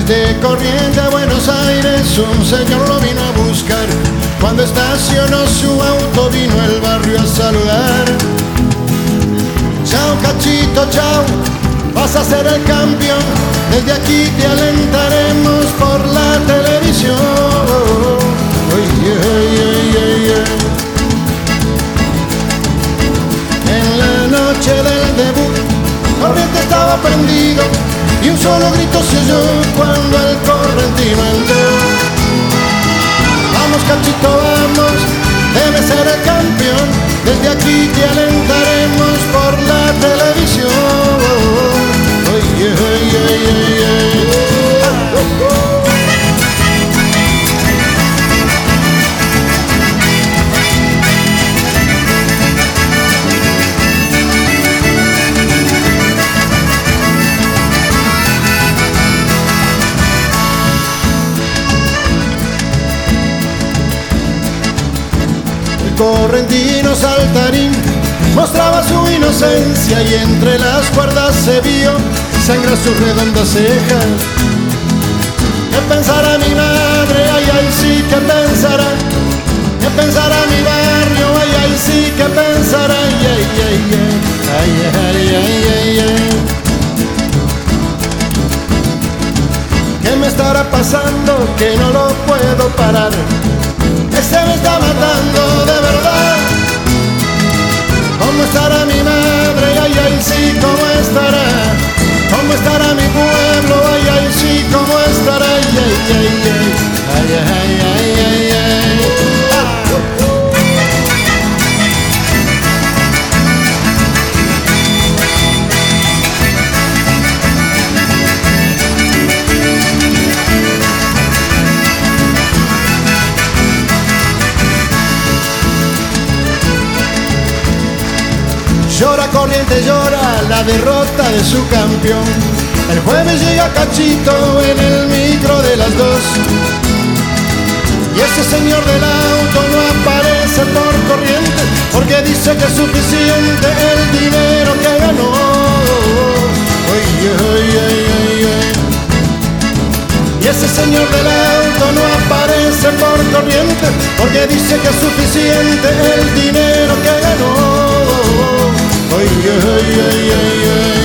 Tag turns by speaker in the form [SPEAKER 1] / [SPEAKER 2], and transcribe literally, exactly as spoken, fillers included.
[SPEAKER 1] De Corrientes a Buenos Aires un señor lo vino a buscar. Cuando estacionó su auto vino al barrio a saludar. Chao Cachito, chao, vas a ser el campeón. Desde aquí te alentaremos por la televisión. Oh, yeah, yeah, yeah, yeah. En la noche del debut, Corrientes estaba prendido y un solo grito se oyó cuando el correntino entró. Vamos Cachito, vamos, debe ser el campeón. Desde aquí te alentaremos por la televisión. Oh, yeah, yeah, yeah, yeah. Ah, oh, oh. Correntino saltarín mostraba su inocencia y entre las cuerdas se vio sangrar sus redondas cejas. ¿Qué pensará mi madre? Ay, ay, sí, ¿qué pensará? ¿Qué pensará mi barrio? Ay, ay, sí, ¿qué pensará? Ay, ay, ay, ay, ay, ay, ay, ay. ¿Qué me estará pasando que no lo puedo parar? Este me está matando de verdad. ¿Cómo estará mi madre? Ay, ay, sí, ¿cómo estará? ¿Cómo estará mi pueblo? Ay, ay, sí, ¿cómo estará? Ay, ay, ay, ay, ay, ay, ay, ay, ay. Ah, uh, uh. Llora Corrientes, llora la derrota de su campeón. El jueves llega Cachito en el micro de las dos. Y ese señor del auto no aparece por Corrientes porque dice que es suficiente el dinero que ganó. Oye, oye, oye, oye. Y ese señor del auto no aparece por Corrientes porque dice que es suficiente el dinero que ganó. Oye, oye, oye, oye.